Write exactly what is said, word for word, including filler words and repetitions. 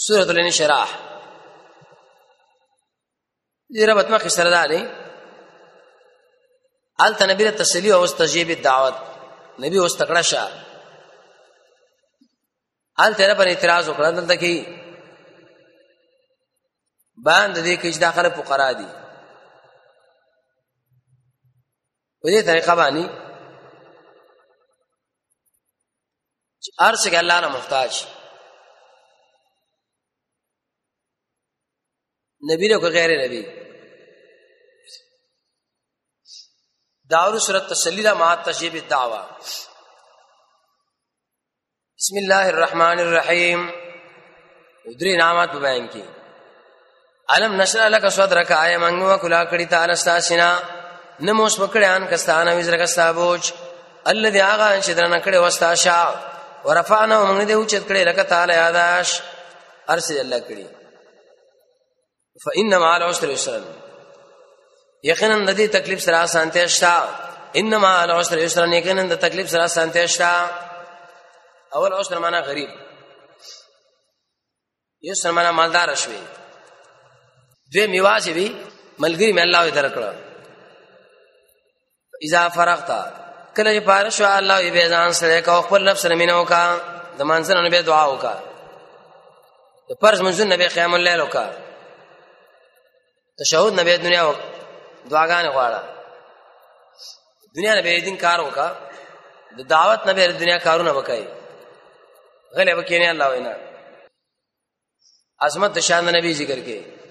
سورۃ الانشراح دې ربط ما خسر ده نه آلته نبی ته تسلی او استجیب الدعوت نبی اوس تکړه شه آلته رب اعتراض وکړه دلته کې باندې دې کې چې داخله فقرا دي په دې طریقه باندې ارشق الله نه محتاج نبی له غیر نبی داور سورۃ تسلی دا مع تشیب الدعوه بسم الله الرحمن الرحیم درې نامات بیان کی علم نشرح لك صدرك آیا منگو کلا کړی تعالی استاسنا نموس پکړیان کستانه وزرک استابوج الذي اغا شدرنا کړي واستا شا ورفعنا ومن دې اوچت کړي لك تعالی یاداش ارسل الله کړي فإن مع العسر يسرا یقینا د دې تکلیف سره آسانته شتا ان مع العسر يسرا یقینا د تکلیف سره آسانته شتا اول عسر معنا غریب یسر معنا مالدار شوی دوی میواسي وی ملګری مې الله درکړه اذا فرغت کله چې پاره شو الله یې به ځان سره کا خپل نفس سره مينو کا د مانځنه به دعا وکا د فرض منځ نبی قیام الليل وکا تشهود نبی دنیا وک دعاګانې غواړه دنیا نبی دین کار وکا د دعوت نبی دنیا کارونه وکای غلې وکینه الله وینا عظمت شان نبی ذکر کې